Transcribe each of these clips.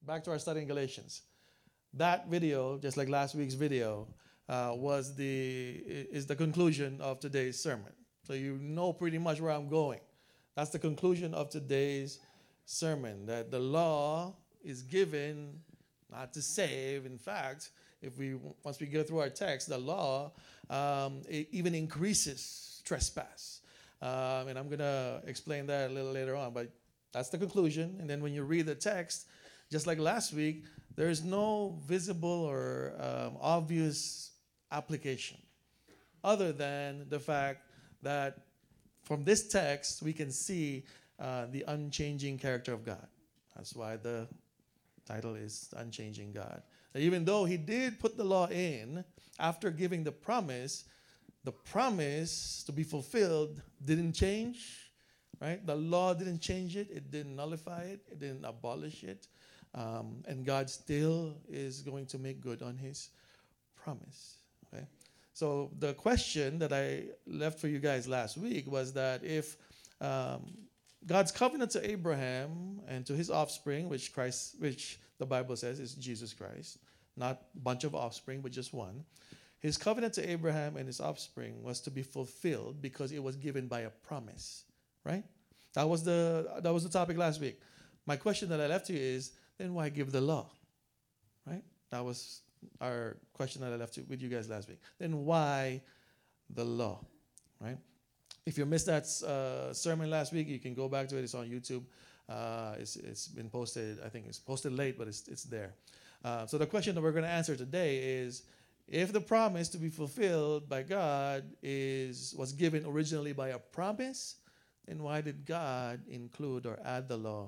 back to our study in Galatians. That video, just like last week's video, is the conclusion of today's sermon. So you know pretty much where I'm going. That's the conclusion of today's sermon, that the law is given not to save. In fact, once we go through our text, the law it even increases trespass. And I'm going to explain that a little later on, but that's the conclusion. And then when you read the text, just like last week, there's no visible or obvious application other than the fact that from this text, we can see the unchanging character of God. That's why the title is Unchanging God. Even though he did put the law in after giving the promise to be fulfilled didn't change, right? The law didn't change it. It didn't nullify it. It didn't abolish it. And God still is going to make good on his promise. Okay? So the question that I left for you guys last week was that if God's covenant to Abraham and to his offspring, which the Bible says is Jesus Christ, not a bunch of offspring, but just one. His covenant to Abraham and his offspring was to be fulfilled because it was given by a promise, right? That was the topic last week. My question that I left you is, then why give the law, right? That was our question that I left with you guys last week. Then why the law, right? If you missed that sermon last week, you can go back to it. It's on YouTube. It's been posted. I think it's posted late, but it's there. So the question that we're going to answer today is, if the promise to be fulfilled by God was given originally by a promise, then why did God include or add the law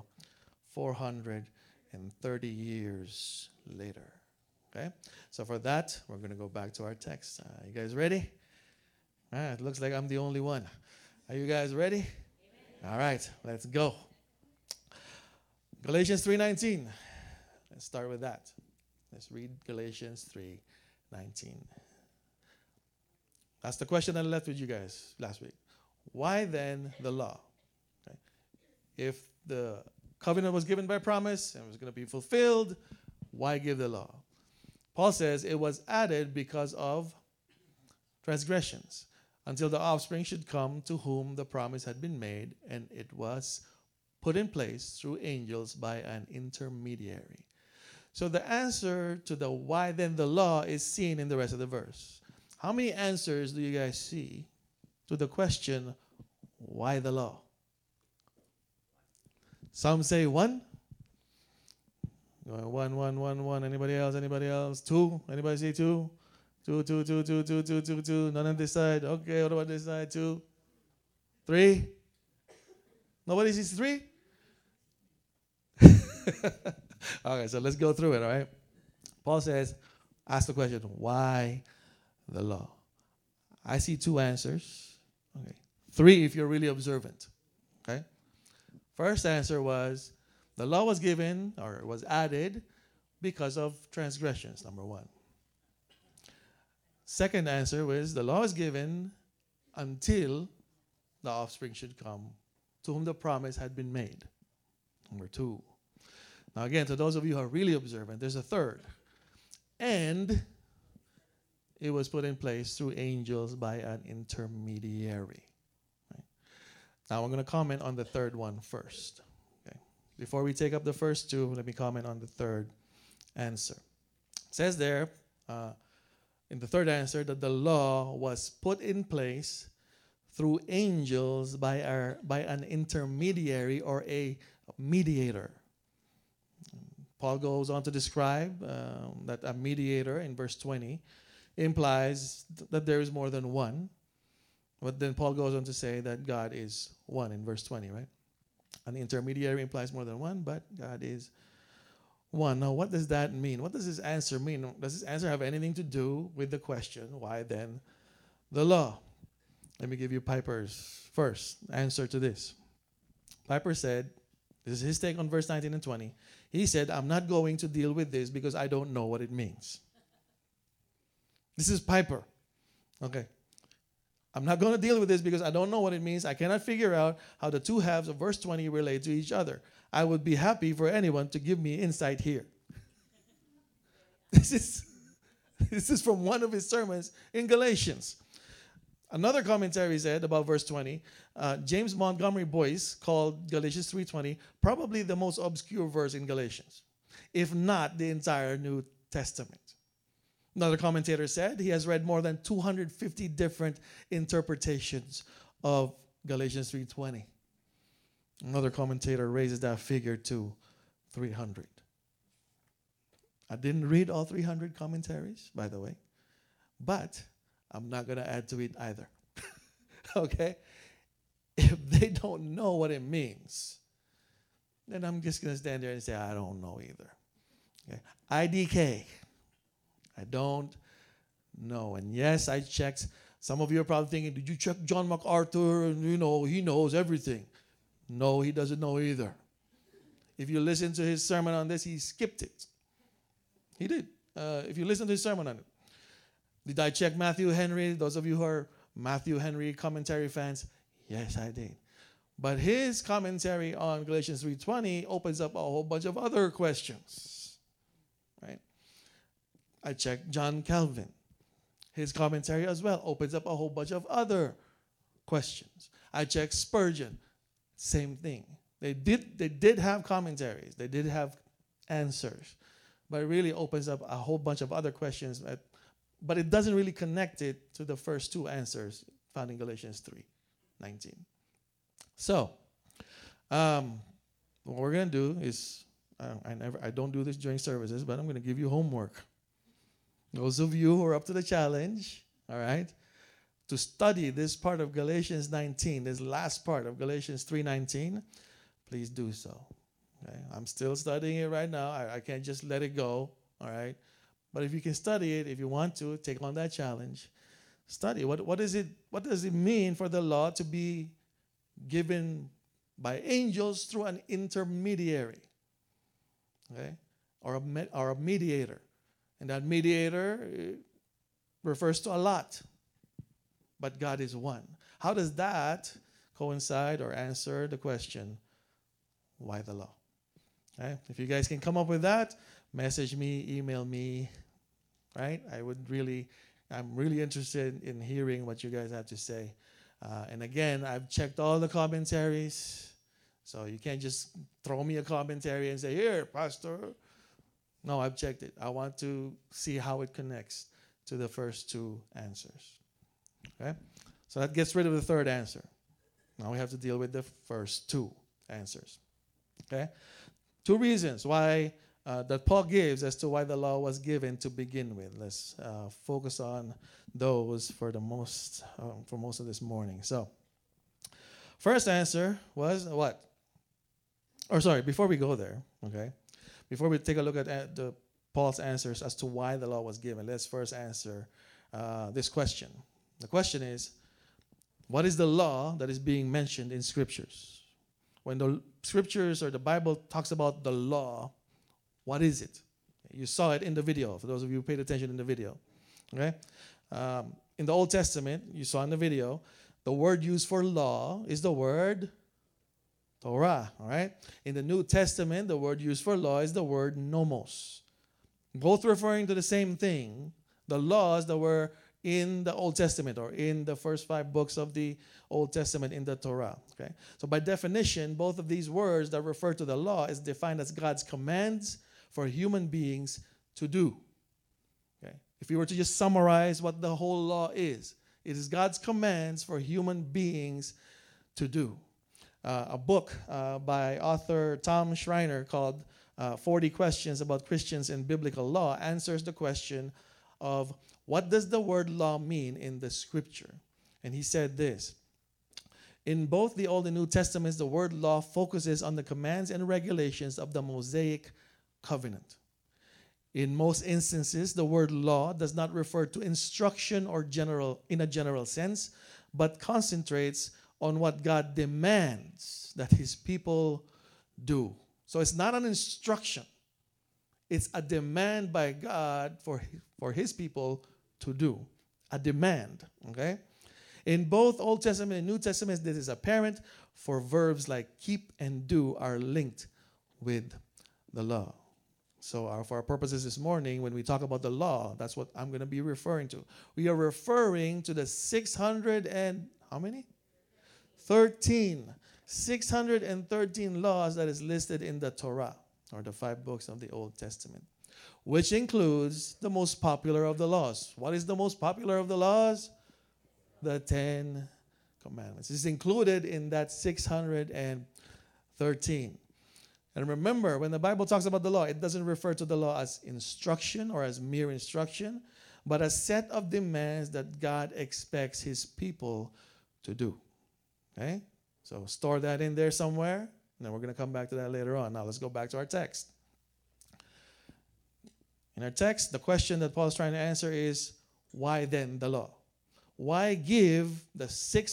430 years later? Okay? So for that, we're going to go back to our text. You guys ready? It looks like I'm the only one. Are you guys ready? Amen. All right, let's go. Galatians 3:19. Let's start with that. Let's read Galatians 3:19. That's the question I left with you guys last week. Why then the law? Okay. If the covenant was given by promise and was going to be fulfilled, why give the law? Paul says it was added because of transgressions, until the offspring should come to whom the promise had been made, and it was put in place through angels by an intermediary. So the answer to the why then the law is seen in the rest of the verse. How many answers do you guys see to the question, why the law? Some say one. One. Anybody else? Two. Anybody say two? Two. None on this side. Okay, what about this side? 2. 3. Nobody sees 3? Okay, so let's go through it, all right? Paul says, ask the question, why the law? I see 2 answers. Okay. 3 if you're really observant. Okay? First answer was, the law was given or was added because of transgressions, number 1. Second answer was, the law is given until the offspring should come to whom the promise had been made. Number 2. Now again, to those of you who are really observant, there's a third. And it was put in place through angels by an intermediary. Right? Now I'm going to comment on the third one first. Okay? Before we take up the first 2, let me comment on the third answer. It says there, in the third answer, that the law was put in place through angels by an intermediary or a mediator. Paul goes on to describe that a mediator in verse 20 implies that there is more than one. But then Paul goes on to say that God is one in verse 20, right? An intermediary implies more than one, but God is one. Now, what does that mean? What does this answer mean? Does this answer have anything to do with the question, why then the law? Let me give you Piper's first answer to this. Piper said, this is his take on verse 19 and 20. He said, I'm not going to deal with this because I don't know what it means. This is Piper. Okay. I'm not going to deal with this because I don't know what it means. I cannot figure out how the two halves of verse 20 relate to each other. I would be happy for anyone to give me insight here. This is from one of his sermons in Galatians. Another commentary said about verse 20, James Montgomery Boyce called Galatians 3:20 probably the most obscure verse in Galatians, if not the entire New Testament. Another commentator said he has read more than 250 different interpretations of Galatians 3:20. Another commentator raises that figure to 300. I didn't read all 300 commentaries, by the way, but I'm not going to add to it either. Okay? If they don't know what it means, then I'm just going to stand there and say, I don't know either. Okay? IDK. I don't know. And yes, I checked. Some of you are probably thinking, did you check John MacArthur? And, he knows everything. No, he doesn't know either. If you listen to his sermon on this, he skipped it. He did. If you listen to his sermon on it. Did I check Matthew Henry? Those of you who are Matthew Henry commentary fans, yes, I did. But his commentary on Galatians 3:20 opens up a whole bunch of other questions. Right? I checked John Calvin. His commentary as well opens up a whole bunch of other questions. I checked Spurgeon. Same thing. They did have commentaries. They did have answers. But it really opens up a whole bunch of other questions. But it doesn't really connect it to the first two answers found in Galatians 3:19. So, what we're going to do is, I don't do this during services, but I'm going to give you homework. Those of you who are up to the challenge, all right, to study this part of Galatians 19, this last part of Galatians 3:19, please do so. Okay? I'm still studying it right now. I can't just let it go, all right? But if you can study it, if you want to, take on that challenge. Study. What does it mean for the law to be given by angels through an intermediary, okay, or a mediator? And that mediator refers to a lot, but God is one. How does that coincide or answer the question, why the law? Okay? If you guys can come up with that, message me, email me, right? I'm really interested in hearing what you guys have to say. And again, I've checked all the commentaries, so you can't just throw me a commentary and say, here, Pastor. No, I've checked it. I want to see how it connects to the first two answers. Okay? So that gets rid of the third answer. Now we have to deal with the first two answers. Okay? Two reasons why that Paul gives as to why the law was given to begin with. Let's focus on those for most of this morning. So, first answer was what? Before we go there, okay? Before we take a look at Paul's answers as to why the law was given, let's first answer this question. The question is, what is the law that is being mentioned in Scriptures? When the Scriptures or the Bible talks about the law, what is it? You saw it in the video, for those of you who paid attention in the video. Okay? In the Old Testament, you saw in the video, the word used for law is the word Torah. All right? In the New Testament, the word used for law is the word nomos. Both referring to the same thing, the laws that were in the Old Testament or in the first 5 books of the Old Testament in the Torah. Okay? So by definition, both of these words that refer to the law is defined as God's commands for human beings to do. Okay? If we were to just summarize what the whole law is, it is God's commands for human beings to do. A book by author Tom Schreiner called 40 Questions About Christians and Biblical Law answers the question of what does the word law mean in the Scripture? And he said this: in both the Old and New Testaments, the word law focuses on the commands and regulations of the Mosaic covenant. In most instances, the word law does not refer to instruction or in a general sense, but concentrates on what God demands that his people do. So it's not an instruction. It's a demand by God for his people to do. A demand, okay? In both Old Testament and New Testament, this is apparent, for verbs like keep and do are linked with the law. So for our purposes this morning, when we talk about the law, that's what I'm going to be referring to. We are referring to the 600 and how many? 13. 613 laws that is listed in the Torah, or the 5 books of the Old Testament, which includes the most popular of the laws. What is the most popular of the laws? The 10 Commandments. It's included in that 613. And remember, when the Bible talks about the law, it doesn't refer to the law as instruction or as mere instruction, but a set of demands that God expects his people to do. Okay? So store that in there somewhere, and then we're going to come back to that later on. Now let's go back to our text. In our text, the question that Paul is trying to answer is, why then the law? Why give the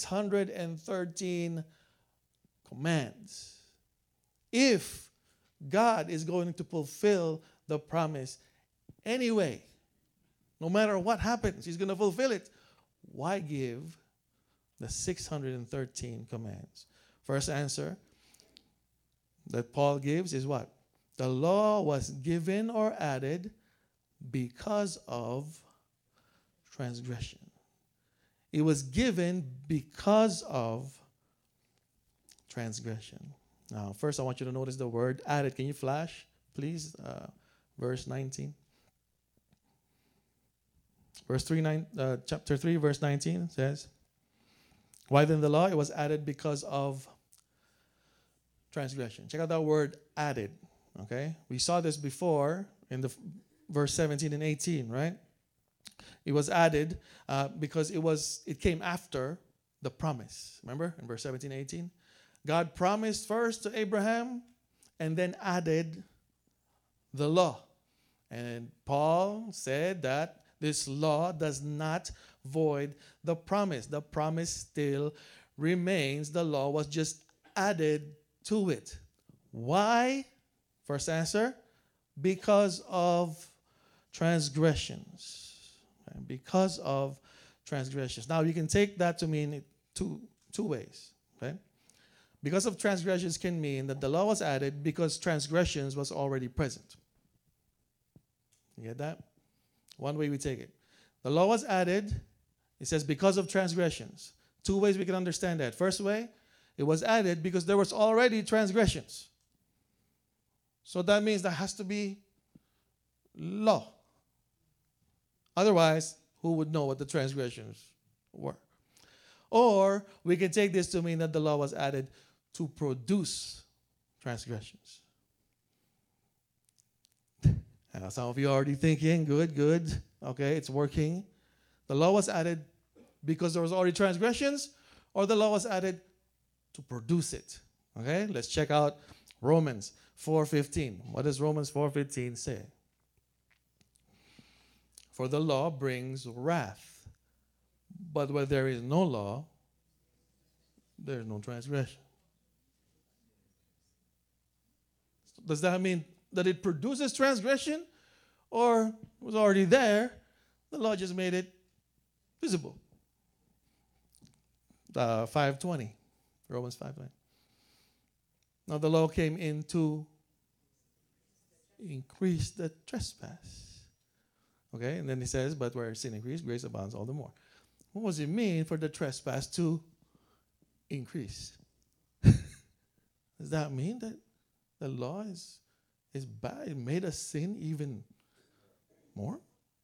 613 commands if God is going to fulfill the promise anyway? No matter what happens, he's going to fulfill it. Why give the 613 commands? First answer that Paul gives is what? The law was given or added because of transgression. It was given because of transgression. Now, first I want you to notice the word added. Can you flash, please? Verse 19. Chapter 3, verse 19 says, why then the law? It was added because of transgression. Check out that word added. Okay? We saw this before in the verse 17 and 18, right? It was added because it came after the promise. Remember in verse 17 and 18? God promised first to Abraham and then added the law. And Paul said that this law does not void the promise. The promise still remains. The law was just added to it. Why? First answer, because of transgressions. Because of transgressions. Now you can take that to mean two ways. Okay? Because of transgressions can mean that the law was added because transgressions was already present. You get that? One way we take it. The law was added, it says because of transgressions. 2 ways we can understand that. First way, it was added because there was already transgressions. So that means there has to be law. Otherwise, who would know what the transgressions were? Or we can take this to mean that the law was added to produce transgressions. And some of you are already thinking, good. Okay, it's working. The law was added because there was already transgressions, or the law was added to produce it. Okay, let's check out Romans 4:15. What does Romans 4:15 say? For the law brings wrath, but where there is no law, there is no transgression. Does that mean that it produces transgression, or it was already there? The law just made it visible. 5:20, Romans 5:20. Now the law came in to increase the trespass. Okay, and then he says, but where sin increased, grace abounds all the more. What does it mean for the trespass to increase? Does that mean that the law is bad? It made us sin even more?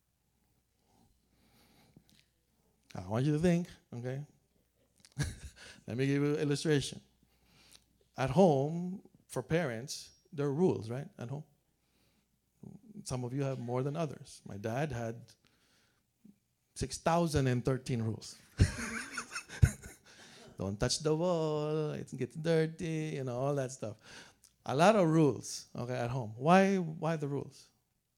I want you to think, okay? Let me give you an illustration. At home, for parents, there are rules, right? At home. Some of you have more than others. My dad had 6,013 rules. Don't touch the wall, it gets dirty, all that stuff. A lot of rules, okay, at home. Why the rules?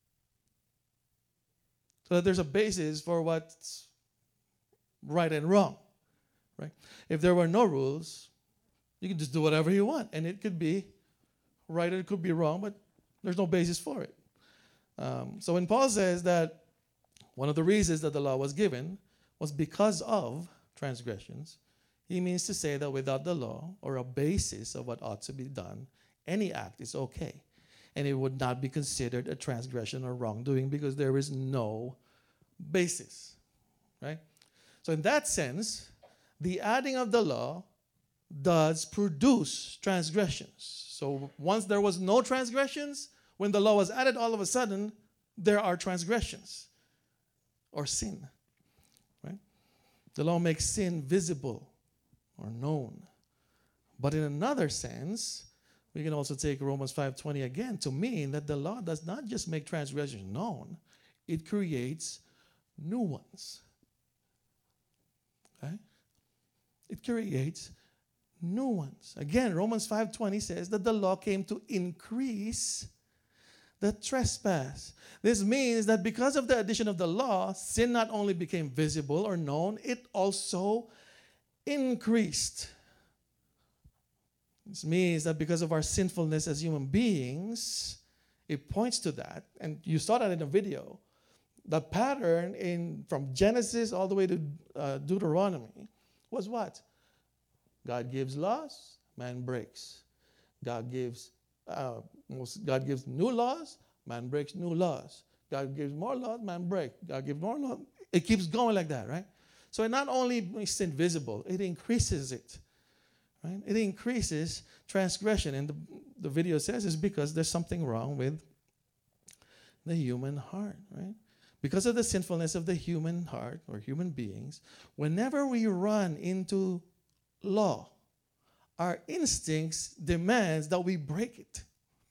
So that there's a basis for what's right and wrong, right? If there were no rules, you could just do whatever you want, and it could be right or it could be wrong, but there's no basis for it. So when Paul says that one of the reasons that the law was given was because of transgressions, he means to say that without the law or a basis of what ought to be done, any act is okay. And it would not be considered a transgression or wrongdoing because there is no basis. Right? So in that sense, the adding of the law does produce transgressions. So once there was no transgressions, when the law was added, all of a sudden, there are transgressions or sin. Right? The law makes sin visible or known. But in another sense, we can also take Romans 5:20 again to mean that the law does not just make transgressions known, it creates new ones. Okay? It creates new ones. Again, Romans 5:20 says that the law came to increase the trespass. This means that because of the addition of the law, sin not only became visible or known, it also increased. This means that because of our sinfulness as human beings, it points to that. And you saw that in the video. The pattern from Genesis all the way to Deuteronomy was what? God gives laws, man breaks. God gives new laws, man breaks new laws. God gives more laws, man breaks. God gives more laws. It keeps going like that, right? So it not only makes sin visible, it increases it. Right? It increases transgression. And the video says it's because there's something wrong with the human heart, right? Because of the sinfulness of the human heart or human beings, whenever we run into law, our instincts demands that we break it.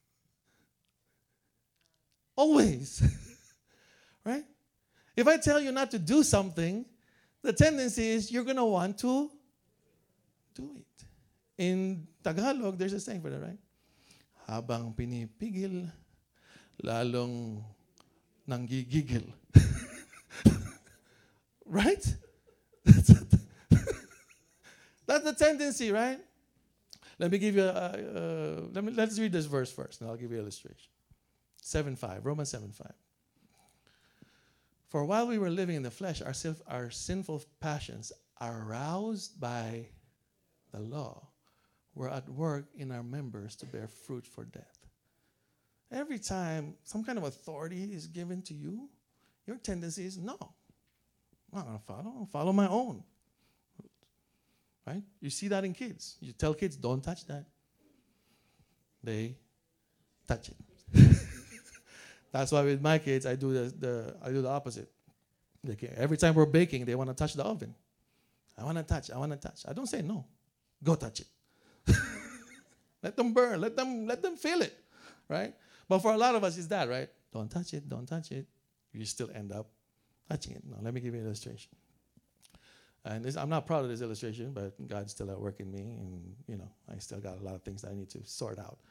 Always. Right? If I tell you not to do something, the tendency is you're going to want to do it. In Tagalog, there's a saying for that, right? Habang pinipigil, lalong nanggigigil. Right? That's the tendency, right? Let me give you let's read this verse first, and I'll give you an illustration. 7:5, Romans 7:5. For while we were living in the flesh, our sinful passions, aroused by the law, were at work in our members to bear fruit for death. Every time some kind of authority is given to you, your tendency is, no, I'm not going to follow. I'll follow my own. Right? You see that in kids. You tell kids, don't touch that. They touch it. That's why with my kids, I do the opposite. Every time we're baking, they want to touch the oven. I want to touch. I don't say no. Go touch it. Let them burn. Let them feel it. Right? But for a lot of us, it's that, right? Don't touch it. You still end up touching it. Now, let me give you an illustration. And I'm not proud of this illustration, but God's still at work in me, and I still got a lot of things that I need to sort out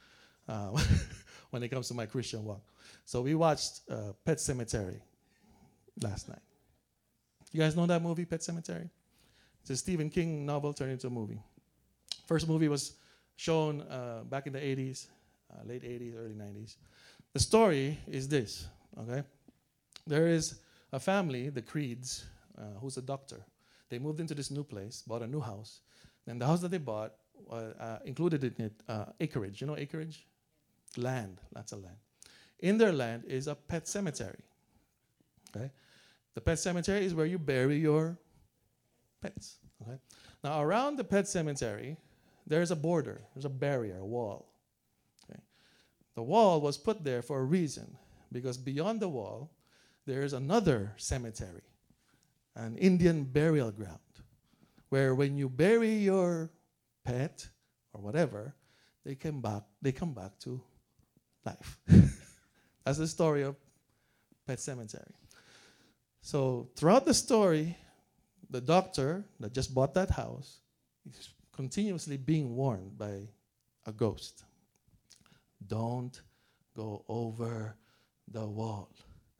when it comes to my Christian walk. So we watched Pet Sematary last night. You guys know that movie, Pet Sematary? It's a Stephen King novel turned into a movie. First movie was shown back in the 80s, late 80s, early 90s. The story is this, okay? There is a family, the Creeds, who's a doctor. They moved into this new place, bought a new house. And the house that they bought included in it acreage. You know acreage? Land, lots of land. In their land is a pet cemetery. Okay? The pet cemetery is where you bury your pets. Okay? Now, around the pet cemetery, there's a border, there's a barrier, a wall. Okay? The wall was put there for a reason, because beyond the wall, there's another cemetery, an Indian burial ground, where when you bury your pet or whatever, they come back to life. That's the story of Pet Cemetery. So throughout the story, the doctor that just bought that house is continuously being warned by a ghost. Don't go over the wall.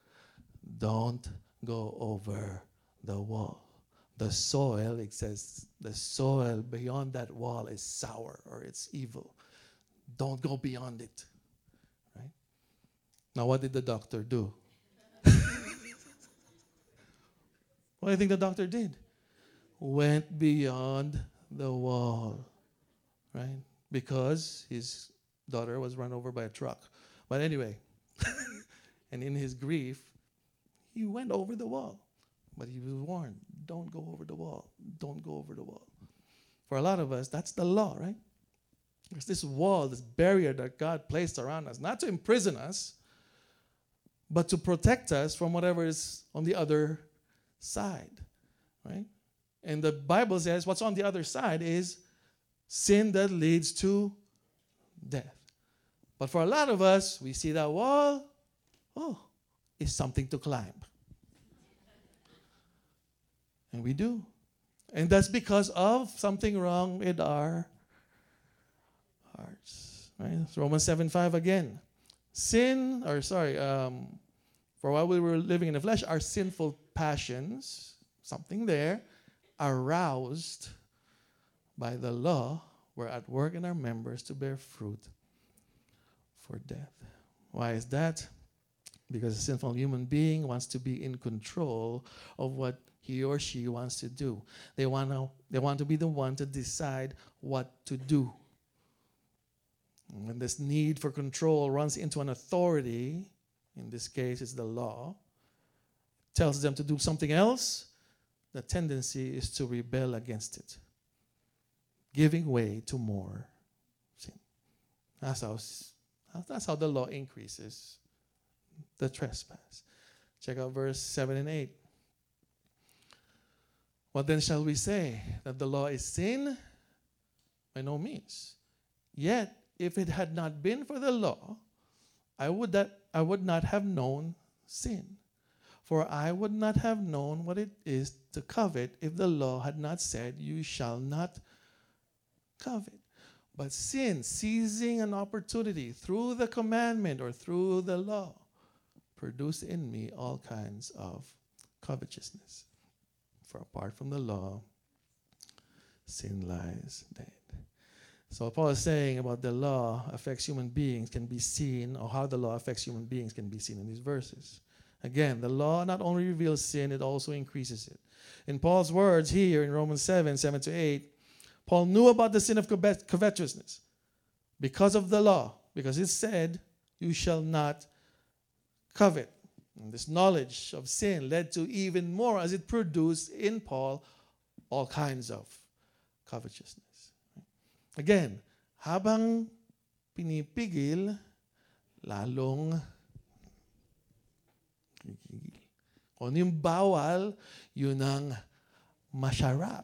Don't go over the wall. The soil, it says, the soil beyond that wall is sour or it's evil. Don't go beyond it. Right? Now, what did the doctor do? What do you think the doctor did? went beyond the wall, right? Because his daughter was run over by a truck. But anyway, and in his grief, he went over the wall. But he was warned, don't go over the wall. Don't go over the wall. For a lot of us, that's the law, right? There's this wall, this barrier that God placed around us, not to imprison us, but to protect us from whatever is on the other side, right? And the Bible says what's on the other side is sin that leads to death. But for a lot of us, we see that wall, it's something to climb. And we do. And that's because of something wrong with our hearts. Right? It's Romans 7:5 again. For while we were living in the flesh, our sinful passions, something there, aroused by the law, were at work in our members to bear fruit for death. Why is that? Because a sinful human being wants to be in control of what he or she wants to do. They want to be the one to decide what to do. And when this need for control runs into an authority, in this case it's the law, tells them to do something else, the tendency is to rebel against it, giving way to more sin. That's how the law increases the trespass. Check out verse 7 and 8. What then shall we say? That the law is sin? By no means. Yet, if it had not been for the law, I would not have known sin. For I would not have known what it is to covet if the law had not said, you shall not covet. But sin, seizing an opportunity through the commandment or through the law, produced in me all kinds of covetousness. For apart from the law, sin lies dead. So what Paul is saying about the law affects human beings can be seen, or how the law affects human beings can be seen in these verses. Again, the law not only reveals sin, it also increases it. In Paul's words here in Romans 7:7-8, Paul knew about the sin of covetousness because of the law, because it said, you shall not covet. And this knowledge of sin led to even more as it produced in Paul all kinds of covetousness. Again, habang pinipigil, lalong gigigil. Kung yung bawal, yun ang masarap.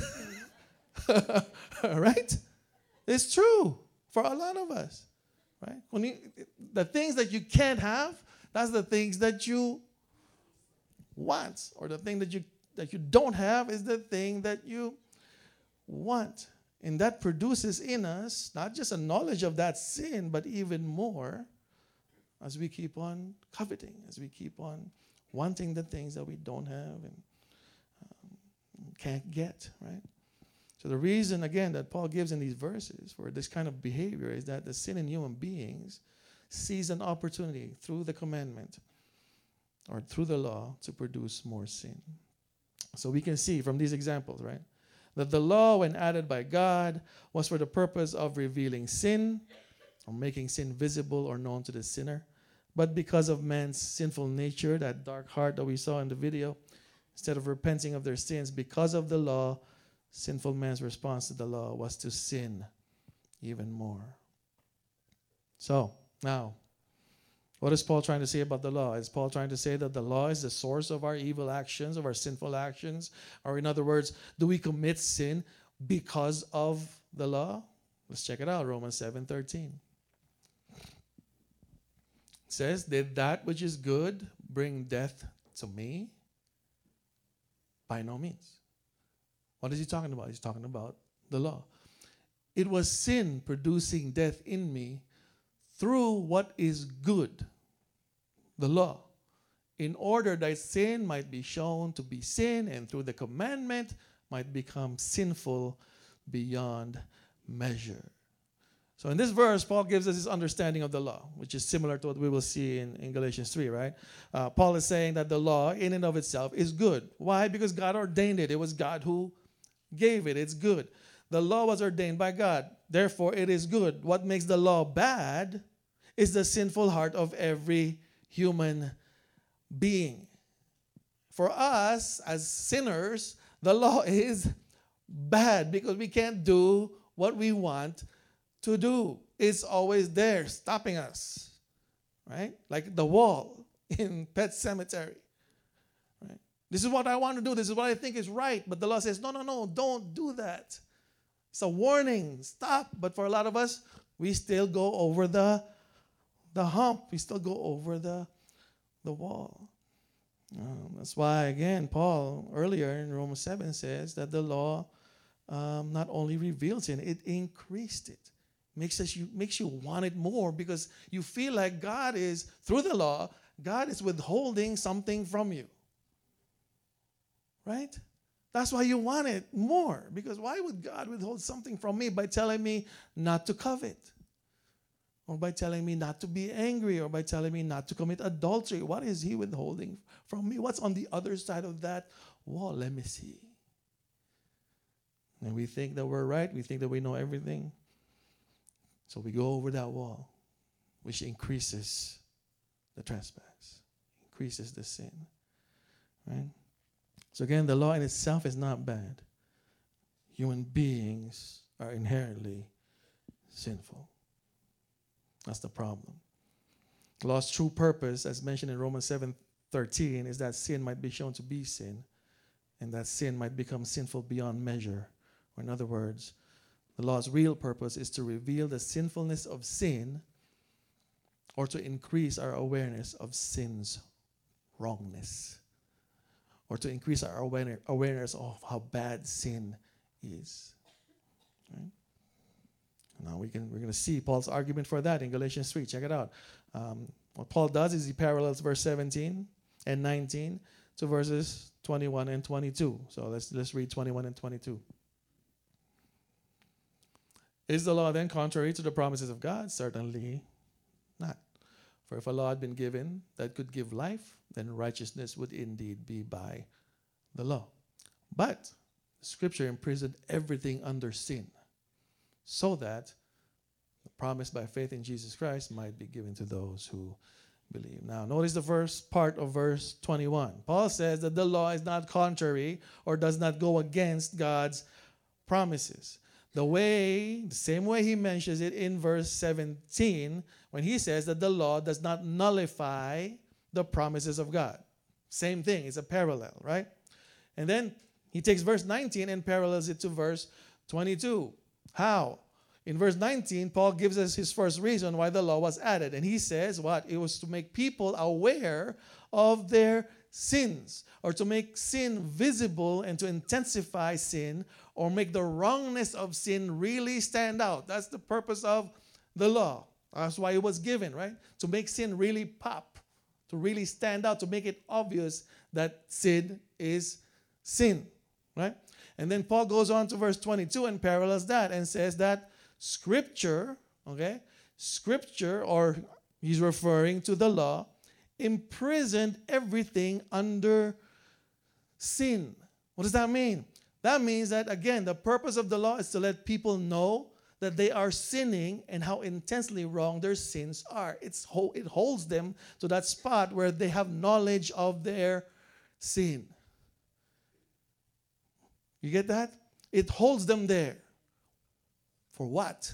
Right? It's true for a lot of us. Right? The things that you can't have, that's the things that you want. Or the thing that you don't have is the thing that you want. And that produces in us not just a knowledge of that sin, but even more as we keep on coveting, as we keep on wanting the things that we don't have and can't get, right? So the reason, again, that Paul gives in these verses for this kind of behavior is that the sin in human beings sees an opportunity through the commandment or through the law to produce more sin. So we can see from these examples, right, that the law, when added by God, was for the purpose of revealing sin or making sin visible or known to the sinner. But because of man's sinful nature, that dark heart that we saw in the video, instead of repenting of their sins because of the law, sinful man's response to the law was to sin even more. So, now, what is Paul trying to say about the law? Is Paul trying to say that the law is the source of our evil actions, of our sinful actions? Or in other words, do we commit sin because of the law? Let's check it out, Romans 7:13. It says, did that which is good bring death to me? By no means. What is he talking about? He's talking about the law. It was sin producing death in me through what is good, the law, in order that sin might be shown to be sin, and through the commandment might become sinful beyond measure. So in this verse, Paul gives us this understanding of the law, which is similar to what we will see in Galatians 3, right? Paul is saying that the law in and of itself is good. Why? Because God ordained it. It was God who gave it. It's good. The law was ordained by God. Therefore, it is good. What makes the law bad is the sinful heart of every human being. For us, as sinners, the law is bad because we can't do what we want to do. It's always there, stopping us, right? Like the wall in Pet Cemetery, right? This is what I want to do. This is what I think is right. But the law says, no, no, no, don't do that. It's a warning. Stop. But for a lot of us, we still go over the hump. We still go over the wall. That's why, again, Paul earlier in Romans 7 says that the law not only reveals sin, it increased it. Makes you want it more because you feel like God is, through the law, God is withholding something from you. Right? That's why you want it more. Because why would God withhold something from me by telling me not to covet? Or by telling me not to be angry? Or by telling me not to commit adultery? What is he withholding from me? What's on the other side of that wall? Let me see. And we think that we're right. We think that we know everything. So we go over that wall, which increases the trespass, increases the sin. Right? So again, the law in itself is not bad. Human beings are inherently sinful. That's the problem. The law's true purpose, as mentioned in Romans 7:13, is that sin might be shown to be sin, and that sin might become sinful beyond measure. Or in other words, the law's real purpose is to reveal the sinfulness of sin or to increase our awareness of sin's wrongness, or to increase our awareness of how bad sin is. Right? Now we're going to see Paul's argument for that in Galatians 3. Check it out. What Paul does is he parallels verse 17 and 19 to verses 21 and 22. So let's read 21 and 22. Is the law then contrary to the promises of God? Certainly not. For if a law had been given that could give life, then righteousness would indeed be by the law. But Scripture imprisoned everything under sin, so that the promise by faith in Jesus Christ might be given to those who believe. Now, notice the first part of verse 21. Paul says that the law is not contrary or does not go against God's promises. The same way he mentions it in verse 17 when he says that the law does not nullify the promises of God. Same thing, it's a parallel, right? And then he takes verse 19 and parallels it to verse 22. How? In verse 19, Paul gives us his first reason why the law was added. And he says what? It was to make people aware of their sins, or to make sin visible and to intensify sin, or make the wrongness of sin really stand out. That's the purpose of the law. That's why it was given, right? To make sin really pop, to really stand out, to make it obvious that sin is sin, right? And then Paul goes on to verse 22 and parallels that and says that Scripture, or he's referring to the law, imprisoned everything under sin. What does that mean? That means that, again, the purpose of the law is to let people know that they are sinning and how intensely wrong their sins are. It holds them to that spot where they have knowledge of their sin. You get that? It holds them there. For what?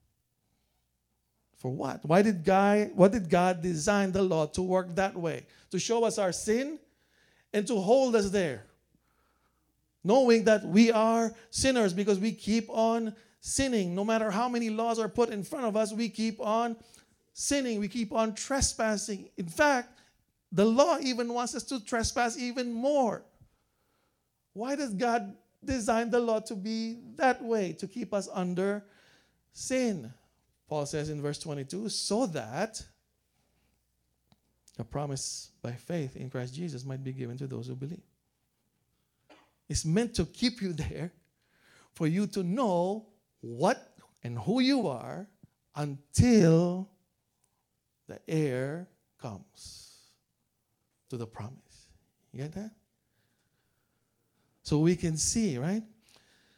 For what? What did God design the law to work that way? To show us our sin and to hold us there. Knowing that we are sinners because we keep on sinning. No matter how many laws are put in front of us, we keep on sinning. We keep on trespassing. In fact, the law even wants us to trespass even more. Why does God design the law to be that way? To keep us under sin. Paul says in verse 22, so that the promise by faith in Christ Jesus might be given to those who believe. It's meant to keep you there for you to know what and who you are until the heir comes to the promise. You get that? So we can see, right?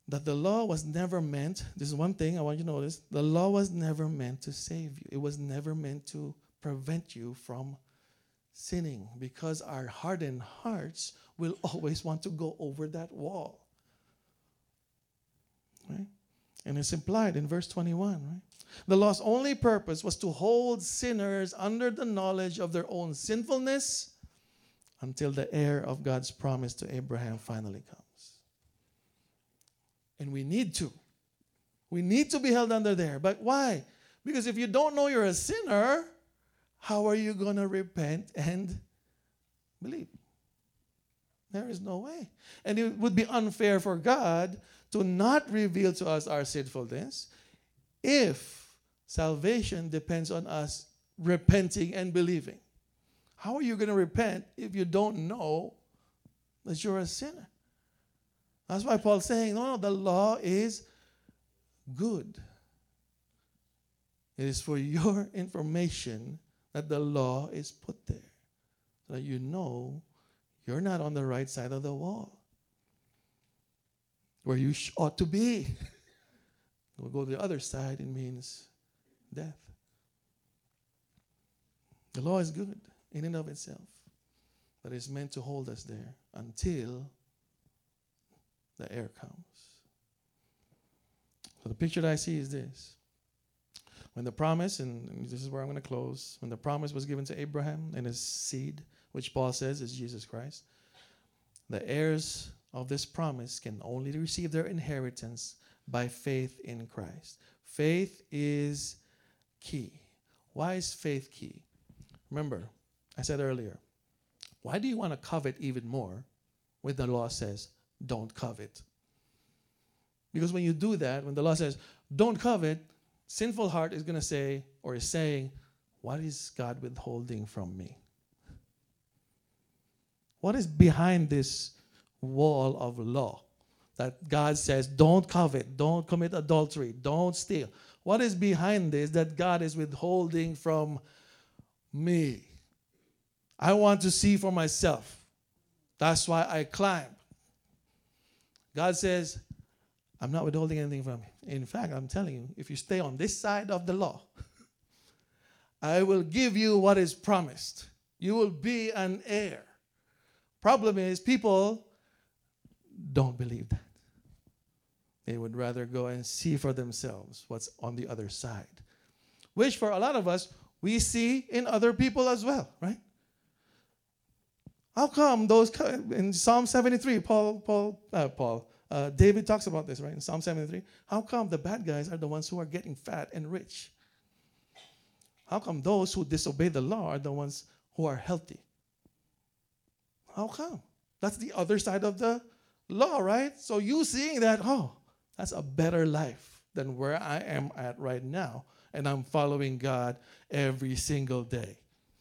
that the law was never meant, this is one thing I want you to notice, the law was never meant to save you. It was never meant to prevent you from sinning, because our hardened hearts will always want to go over that wall. Right? And it's implied in verse 21, right? The law's only purpose was to hold sinners under the knowledge of their own sinfulness until the heir of God's promise to Abraham finally comes. And we need to. We need to be held under there. But why? Because if you don't know you're a sinner, how are you going to repent and believe? There is no way. And it would be unfair for God to not reveal to us our sinfulness if salvation depends on us repenting and believing. How are you going to repent if you don't know that you're a sinner? That's why Paul's saying, no, the law is good. It is for your information that the law is put there, so that you know you're not on the right side of the wall, where you ought to be. We'll go to the other side, it means death. The law is good in and of itself, but it's meant to hold us there until the heir comes. So the picture that I see is this. When the promise, and this is where I'm going to close, when the promise was given to Abraham and his seed, which Paul says is Jesus Christ, the heirs of this promise can only receive their inheritance by faith in Christ. Faith is key. Why is faith key? Remember, I said earlier, why do you want to covet even more when the law says, don't covet? Because when you do that, when the law says, don't covet, sinful heart is going to say, or is saying, what is God withholding from me? What is behind this wall of law that God says, don't covet, don't commit adultery, don't steal? What is behind this that God is withholding from me? I want to see for myself. That's why I climb. God says, I'm not withholding anything from you. In fact, I'm telling you, if you stay on this side of the law, I will give you what is promised. You will be an heir. Problem is, people don't believe that. They would rather go and see for themselves what's on the other side, which for a lot of us, we see in other people as well, right? How come those, in Psalm 73, David talks about this, right? In Psalm 73, how come the bad guys are the ones who are getting fat and rich? How come those who disobey the law are the ones who are healthy? How come? That's the other side of the law, right? So you seeing that, oh, that's a better life than where I am at right now, and I'm following God every single day.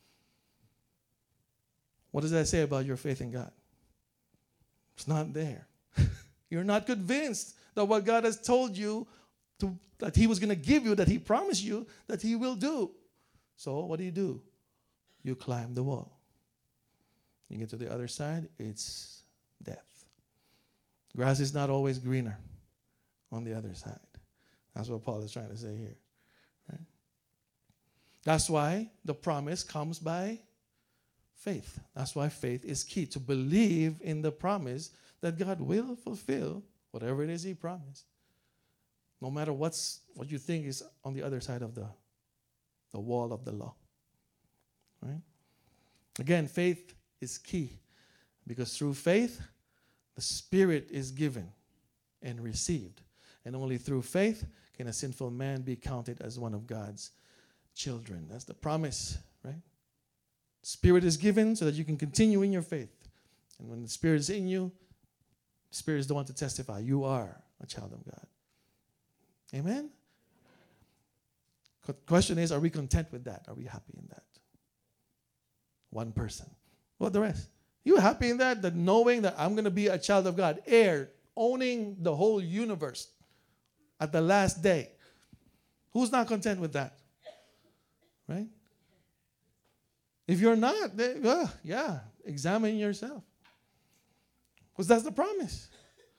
What does that say about your faith in God? It's not there. You're not convinced that what God has told you that he was going to give you, that he promised you, that he will do. So what do? You climb the wall. You get to the other side, it's death. Grass is not always greener on the other side. That's what Paul is trying to say here. Right? That's why the promise comes by faith. That's why faith is key, to believe in the promise that God will fulfill whatever it is he promised, no matter what you think is on the other side of the wall of the law. Right? Again, faith is key, because through faith, the Spirit is given and received. And only through faith can a sinful man be counted as one of God's children. That's the promise, right? Spirit is given so that you can continue in your faith. And when the Spirit is in you, the Spirit is the one to testify. You are a child of God. Amen? The question is, are we content with that? Are we happy in that? One person. What the rest? You happy in that? That knowing that I'm going to be a child of God, heir, owning the whole universe at the last day. Who's not content with that? Right? If you're not, examine yourself. Because that's the promise.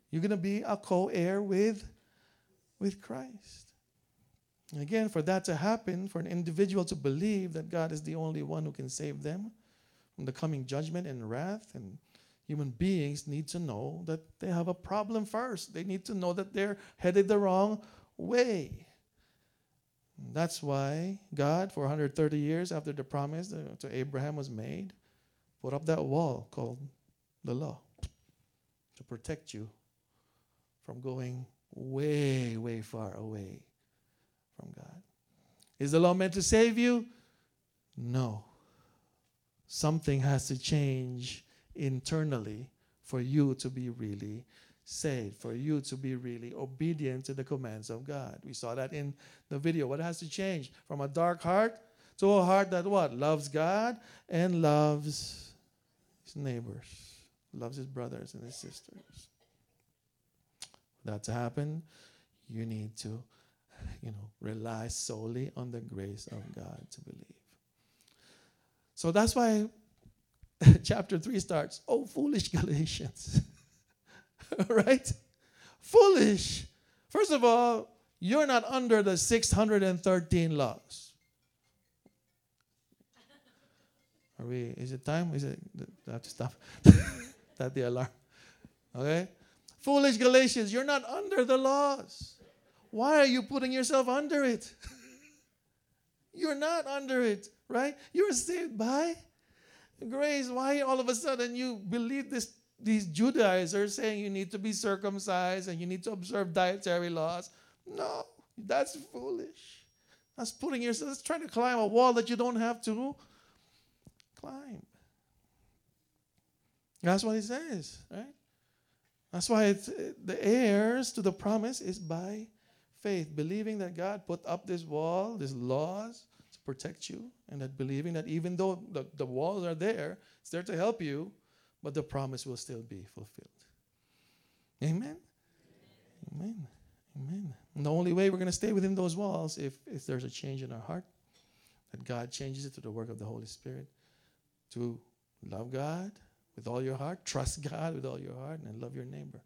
You're going to be a co-heir with Christ. And again, for that to happen, for an individual to believe that God is the only one who can save them from the coming judgment and wrath, and human beings need to know that they have a problem first. They need to know that they're headed the wrong way. And that's why God, for 130 years after the promise to Abraham was made, put up that wall called the law to protect you from going way, way far away from God. Is the law meant to save you? No. Something has to change internally for you to be really saved, for you to be really obedient to the commands of God. We saw that in the video. What has to change? From a dark heart to a heart that what? Loves God and loves his neighbors, loves his brothers and his sisters. For that to happen, you need to, rely solely on the grace of God to believe. So that's why chapter 3 starts, oh, foolish Galatians. Right? Foolish. First of all, you're not under the 613 laws. Is it time? I have to stop. That's the alarm. Okay? Foolish Galatians, you're not under the laws. Why are you putting yourself under it? You're not under it, right? You're saved by grace. Why all of a sudden you believe these Judaizers saying you need to be circumcised and you need to observe dietary laws? No, that's foolish. That's putting yourself, that's trying to climb a wall that you don't have to climb. That's what it says, right? That's why the heirs to the promise is by faith, believing that God put up this wall, these laws to protect you, and that believing that even though the walls are there, it's there to help you, but the promise will still be fulfilled. Amen? Amen. Amen. And the only way we're going to stay within those walls if there's a change in our heart, that God changes it through the work of the Holy Spirit, to love God with all your heart, trust God with all your heart, and love your neighbor.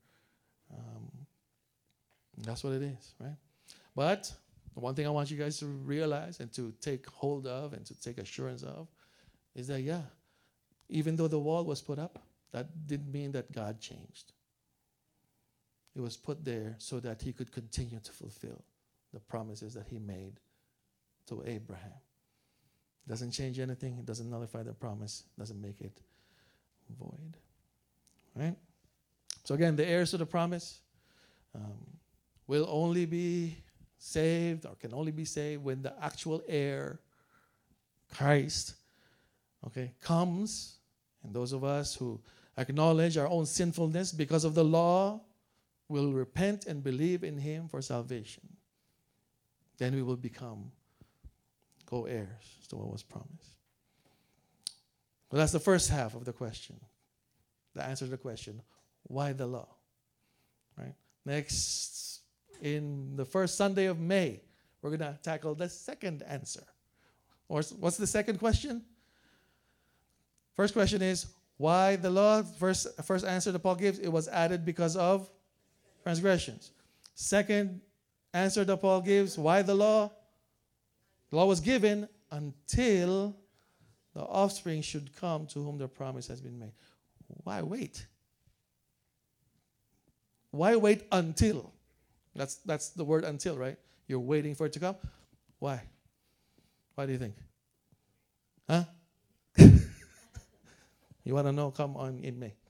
That's what it is, right? But the one thing I want you guys to realize and to take hold of and to take assurance of is that, even though the wall was put up, that didn't mean that God changed. It was put there so that he could continue to fulfill the promises that he made to Abraham. It doesn't change anything. It doesn't nullify the promise. It doesn't make it void. Right? So again, the heirs to the promise will only be saved or can only be saved when the actual heir, Christ, comes. And those of us who acknowledge our own sinfulness because of the law will repent and believe in him for salvation. Then we will become co-heirs to what was promised. Well, that's the first half of the question. The answer to the question, why the law? Right? Next, in the first Sunday of May, we're going to tackle the second answer. Or what's the second question? First question is, why the law? First answer that Paul gives, it was added because of transgressions. Second answer that Paul gives, why the law? The law was given until the offspring should come to whom the promise has been made. Why wait? Why wait until? That's the word until, right? You're waiting for it to come. Why? Why do you think? Huh? You want to know? Come on in May.